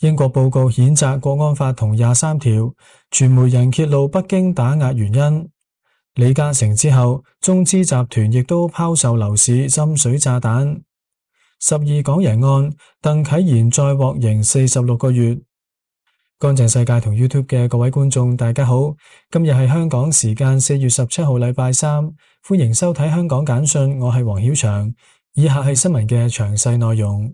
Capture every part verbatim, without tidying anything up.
英國報告譴責國安法同廿三條，傳媒人揭露北京打壓原因。李嘉誠之後，中資集團亦都拋售樓市浸水炸彈。十二港人案，鄧棨然再獲刑四十六個月。乾淨世界同 YouTube 嘅各位觀眾，大家好，今日係香港時間四月十七號禮拜三，歡迎收睇香港簡訊，我係黃曉翔。以下係新聞嘅詳細內容。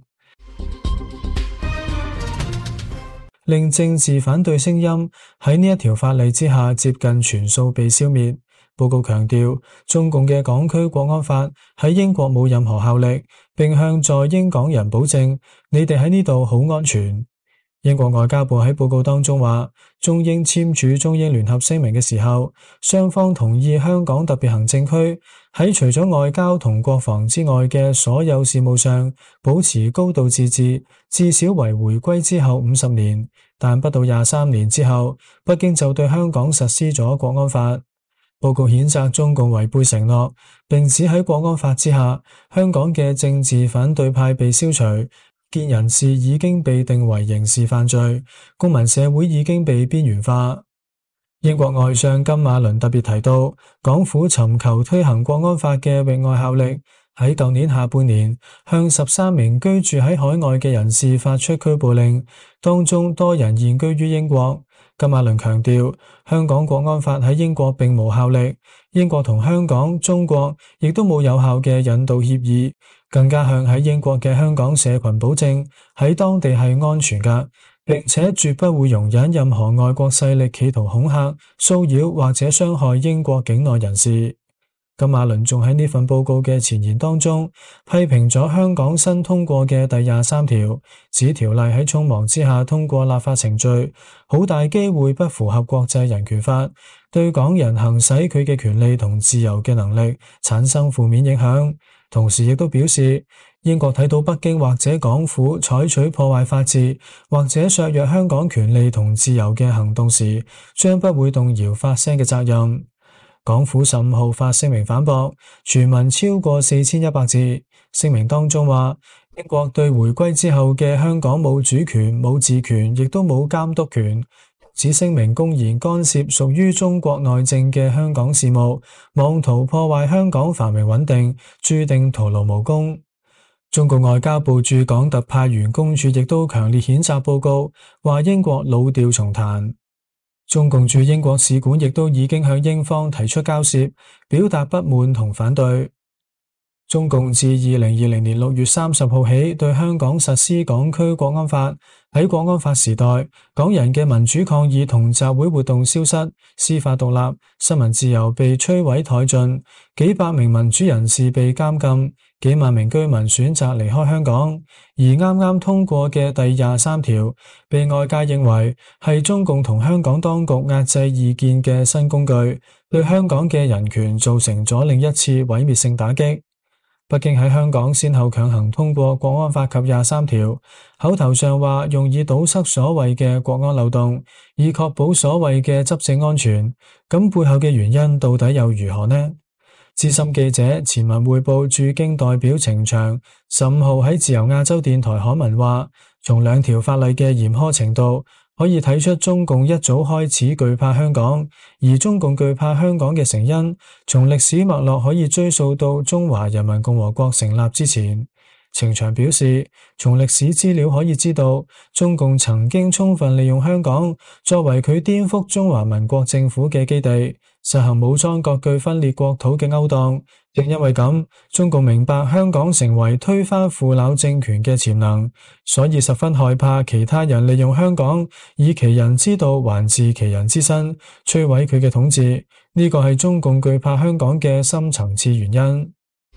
令政治反對聲音喺呢一條法例之下接近全數被消滅。報告強調，中共嘅港區國安法喺英國冇任何效力，並向在英港人保證，你哋喺呢度好安全。英國外交部喺報告當中話，中英簽署中英聯合聲明嘅時候，雙方同意香港特別行政區喺除咗外交同國防之外嘅所有事務上保持高度自治，至少為回歸之後五十年。但不到廿三年之後，北京就對香港實施咗國安法。報告譴責中共違背承諾，並指喺國安法之下，香港嘅政治反對派被消除，見人士已經被定為刑事犯罪，公民社會已經被邊緣化。英國外相金馬倫特別提到，港府尋求推行國安法嘅域外效力，喺舊年下半年向十三名居住喺海外嘅人士發出拘捕令，當中多人現居於英國。金馬倫強調，香港國安法喺英國並無效力，英國同香港、中國亦都冇有效嘅引渡協議，更加向喺英國嘅香港社群保證喺當地係安全㗎，並且絕不會容忍任何外國勢力企圖恐嚇、騷擾或者傷害英國境內人士。金馬倫仲喺呢份報告嘅前言當中批評咗香港新通過嘅第廿三條，指條例喺匆忙之下通過立法程序，好大機會不符合國際人權法，對港人行使佢嘅權利同自由嘅能力產生負面影響。同時亦都表示，英國睇到北京或者港府採取破壞法治或者削弱香港權利同自由嘅行動時，將不會動搖發聲嘅責任。港府十五號發聲明反駁，全文超過四千一百字。聲明當中話，英國對回歸之後嘅香港冇主權、冇治權，亦都冇監督權。此聲明公然干涉屬於中國內政嘅香港事務，妄圖破壞香港繁榮穩定，注定徒勞無功。中國外交部駐港特派員公署亦都強烈譴責報告，話英國老調重彈。中共駐英國使館亦都已經向英方提出交涉，表達不滿同反對。中共自二零二零年六月三十號起對香港實施港區國安法。喺國安法時代，港人嘅民主抗議同集會活動消失，司法獨立、新聞自由被摧毀殆盡，幾百名民主人士被監禁，幾萬名居民選擇離開香港。而啱啱通過嘅第廿三條，被外界認為係中共同香港當局壓制意見嘅新工具，對香港嘅人權造成咗另一次毀滅性打擊。北京喺香港先後強行通過國安法及廿三條，口頭上話用以堵塞所謂嘅國安漏洞，以確保所謂嘅執政安全。咁背後嘅原因到底又如何呢？資深記者前文匯報駐京代表程翔十五號喺自由亞洲電台刊文話，從兩條法例嘅嚴苛程度，可以睇出中共一早開始懼怕香港，而中共懼怕香港嘅成因，從歷史脈絡可以追溯到中華人民共和國成立之前。程翔表示，從歷史資料可以知道，中共曾經充分利用香港作為佢顛覆中華民國政府嘅基地，實行武裝割據分裂國土嘅勾當。正因為咁，中共明白香港成為推翻腐朽政權嘅潛能，所以十分害怕其他人利用香港，以其人之道還治其人之身，摧毀佢嘅統治。呢個係中共懼怕香港嘅深層次原因。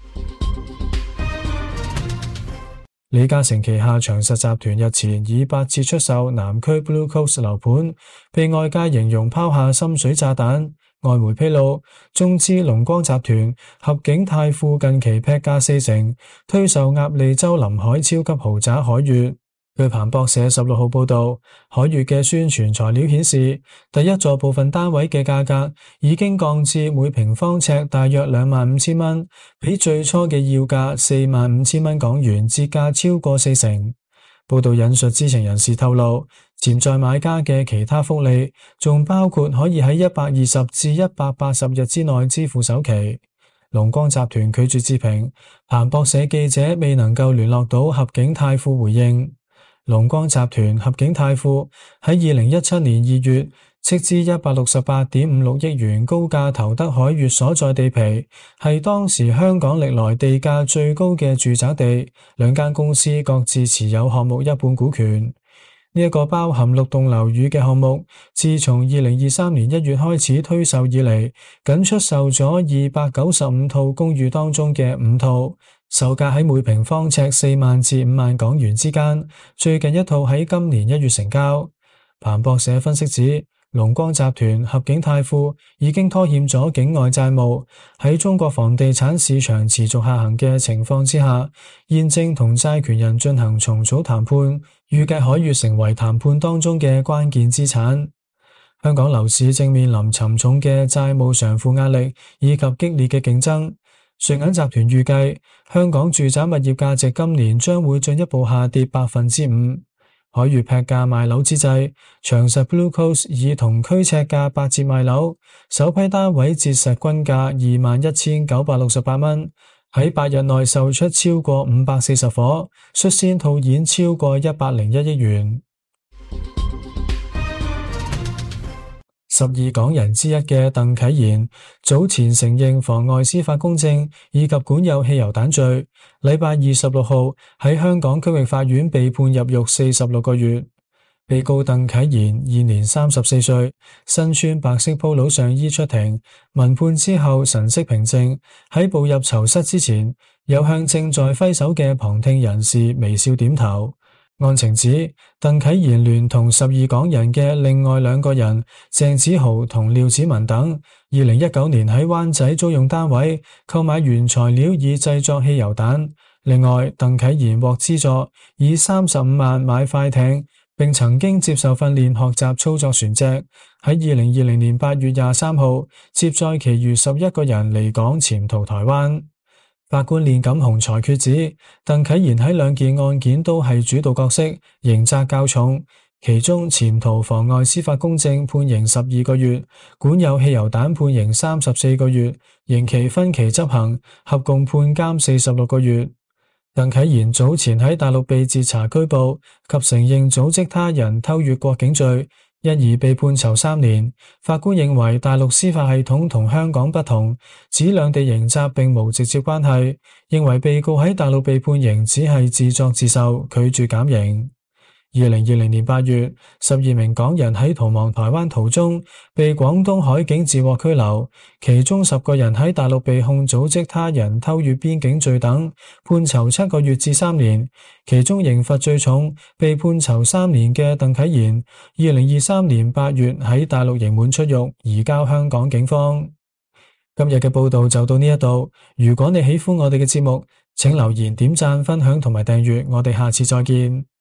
李嘉誠旗下長實集團日前以八折出售南區 Blue Coast 樓盤，被外界形容拋下深水炸彈。外媒披露，中資龍光集團合景泰富近期劈價四成，推售鴨脷洲臨海超級豪宅海悅。據彭博社十六號報道，海悅嘅宣傳材料顯示，第一座部分單位嘅價格已經降至每平方尺大約兩萬五千蚊，比最初嘅要價四萬五千蚊港元折價超過四成。 報道引述知情人士透露，潛在買家嘅其他福利仲包括可以喺一百二十至一百八十日之內支付首期。龍光集團拒絕置評，彭博社記者未能夠聯絡到合景泰富回應。龍光集團合景泰富喺二零一七年二月斥資一百六十八點五六億元高價投得海悅所在地皮，係當時香港歷來地價最高嘅住宅地，兩間公司各自持有項目一半股權。呢一個包含六棟樓宇嘅項目，自從二零二三年一月開始推售以嚟，僅出售咗二百九十五套公寓當中嘅五套，售價喺每平方尺四萬至五萬港元之間。最近一套喺今年一月成交。彭博社分析指，龍光集團合景泰富已經拖欠咗境外債務，喺中國房地產市場持續下行嘅情況之下，現正同債權人進行重組談判，預計海悅成為談判當中嘅關鍵資產。香港樓市正面臨沉重嘅債務償付壓力以及激烈嘅競爭。瑞銀集團預計香港住宅物業價值今年將會進一步下跌百分之五。海悅劈價賣樓之際，長實 Blue Coast 以同區尺價八折賣樓，首批單位折實均價二萬一千九百六十八蚊，喺八日內售出超過五百四十伙，率先套現超過一百零一億元。十二港人之一嘅鄧棨然早前承認妨礙司法公正以及管有汽油彈罪，禮拜二十六號喺香港區域法院被判入獄四十六個月。被告鄧棨然現年三十四歲，身穿白色 Polo 上衣出庭，聞判之後神色平靜，喺步入囚室之前，有向正在揮手嘅旁聽人士微笑點頭。案情指，鄧棨然聯同十二港人嘅另外兩個人鄭子豪同廖子文等，二零一九年喺灣仔租用單位購買原材料以製作汽油彈。另外，鄧棨然獲資助以三十五萬買快艇，並曾經接受訓練學習操作船隻。喺二零二零年八月廿三號接載其餘十一個人離港潛逃台灣。法官練錦鴻裁決指，鄧棨然喺兩件案件都係主導角色，刑責較重。其中潛逃妨礙司法公正判刑十二個月，管有汽油彈判刑三十四個月，刑期分期執行，合共判監四十六個月。鄧棨然早前喺大陸被截查拘捕及承認組織他人偷越國境罪，因而被判囚三年。法官認為大陸司法系統同香港不同，指兩地刑責並無直接關係，認為被告喺大陸被判刑只係自作自受，拒絕減刑。二零二零年八月，十二名港人喺逃亡台灣途中被廣東海警截獲拘留，其中十個人喺大陸被控組織他人偷越邊境罪等，判囚七個月至三年。其中刑罰最重，被判囚三年嘅鄧棨然，二零二三年八月喺大陸刑滿出獄，移交香港警方。今日嘅報道就到呢一度，如果你喜歡我哋嘅節目，請留言、點讚、分享同埋訂閱，我哋下次再見。